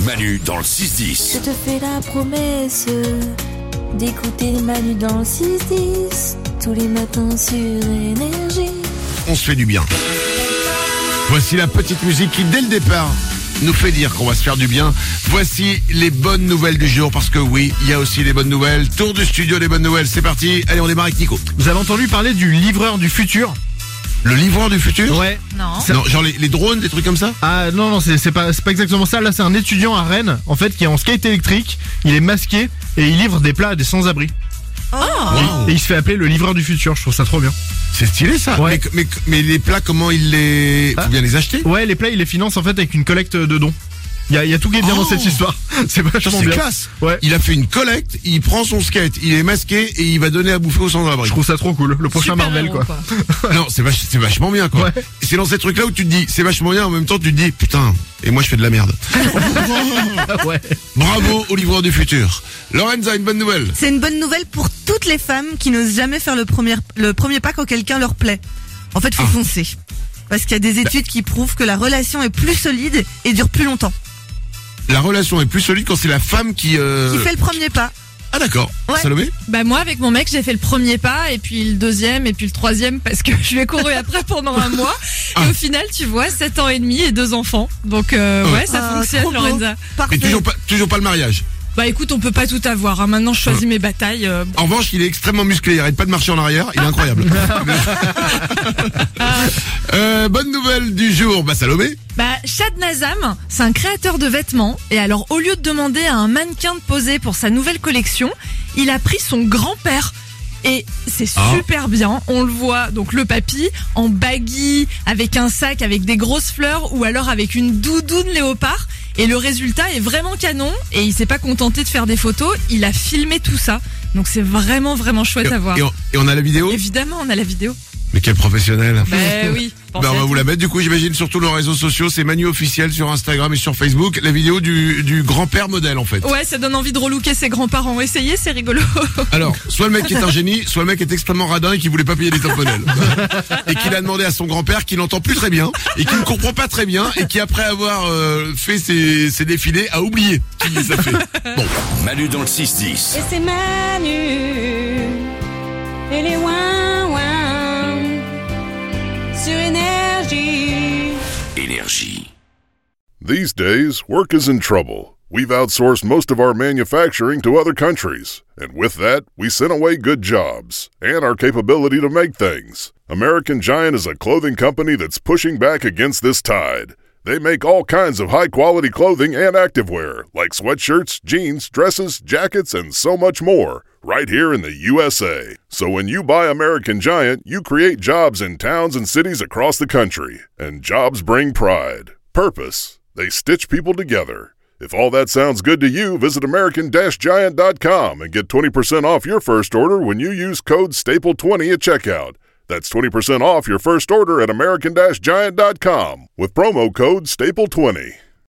Manu dans le 6-10. Je te fais la promesse d'écouter Manu dans le 6-10 tous les matins sur Énergie. On se fait du bien. Voici la petite musique qui, dès le départ, nous fait dire qu'on va se faire du bien. Voici les bonnes nouvelles du jour, parce que oui, il y a aussi les bonnes nouvelles. Tour du studio des bonnes nouvelles, c'est parti. Allez, on démarre avec Nico. Vous avez entendu parler du livreur du futur? Le livreur du futur? Ouais. Non, genre les drones, des trucs comme ça? Ah non, c'est pas exactement ça. Là, c'est un étudiant à Rennes, en fait, qui est en skate électrique. Il est masqué et il livre des plats à des sans-abri. Wow. Et il se fait appeler le livreur du futur. Je trouve ça trop bien. C'est stylé ça. Ouais. Mais les plats, comment il les... Faut bien les acheter? Ouais, les plats, il les finance en fait avec une collecte de dons. Il y a tout qui est bien dans cette histoire. C'est vachement bien. C'est classe. Ouais. Il a fait une collecte, il prend son skate, il est masqué et il va donner à bouffer aux sans-abri. Je trouve ça trop cool. Le prochain Super Marvel, héros, quoi. Non, c'est vachement bien, quoi. Ouais. C'est dans ces trucs-là où tu te dis, c'est vachement bien, en même temps tu te dis, putain, et moi je fais de la merde. Ouais. Bravo au livreur du futur. Lorenza, une bonne nouvelle. C'est une bonne nouvelle pour toutes les femmes qui n'osent jamais faire le premier pas quand quelqu'un leur plaît. En fait, faut foncer. Parce qu'il y a des études qui prouvent que la relation est plus solide et dure plus longtemps. La relation est plus solide quand c'est la femme qui Qui fait le premier pas. Ah d'accord. Ouais. Salomé? Bah moi avec mon mec j'ai fait le premier pas et puis le deuxième et puis le troisième parce que je lui ai couru après pendant un mois et au final tu vois 7 ans et demi et 2 enfants donc ouais ça fonctionne trop beau. Lorenza. Parfait. Mais toujours pas le mariage. Bah écoute on peut pas tout avoir hein. Maintenant je choisis mes batailles En revanche, il est extrêmement musclé, il arrête pas de marcher en arrière, il est incroyable. Bonne nouvelle du jour, bah Salomé. Bah Chad Nazam c'est un créateur de vêtements et alors au lieu de demander à un mannequin de poser pour sa nouvelle collection il a pris son grand-père. Et c'est super bien, on le voit, donc le papy, en baggy, avec un sac, avec des grosses fleurs, ou alors avec une doudoune léopard. Et le résultat est vraiment canon, et il s'est pas contenté de faire des photos, il a filmé tout ça. Donc c'est vraiment, vraiment chouette à voir. Et on a la vidéo? Évidemment, on a la vidéo. Mais quel professionnel. Bah oui. On va vous la mettre du coup, j'imagine, sur tous nos réseaux sociaux. C'est Manu officiel sur Instagram et sur Facebook. La vidéo du grand-père modèle en fait. Ouais, ça donne envie de relooker ses grands-parents. Essayez, c'est rigolo. Alors, soit le mec est un génie, soit le mec est extrêmement radin et qui voulait pas payer les tamponnelles. Et qu'il a demandé à son grand-père qui n'entend plus très bien et qui ne comprend pas très bien et qui après avoir fait ses défilés a oublié qui les a fait. Bon. Manu dans le 6-10. Et c'est Manu et les ouin-ouin sur Énergie. Énergie. These days, work is in trouble. We've outsourced most of our manufacturing to other countries, and with that, we sent away good jobs and our capability to make things. American Giant is a clothing company that's pushing back against this tide. They make all kinds of high-quality clothing and activewear, like sweatshirts, jeans, dresses, jackets, and so much more, right here in the USA. So when you buy American Giant, you create jobs in towns and cities across the country. And jobs bring pride, purpose. They stitch people together. If all that sounds good to you, visit American-Giant.com and get 20% off your first order when you use code STAPLE20 at checkout. That's 20% off your first order at American-Giant.com with promo code STAPLE20.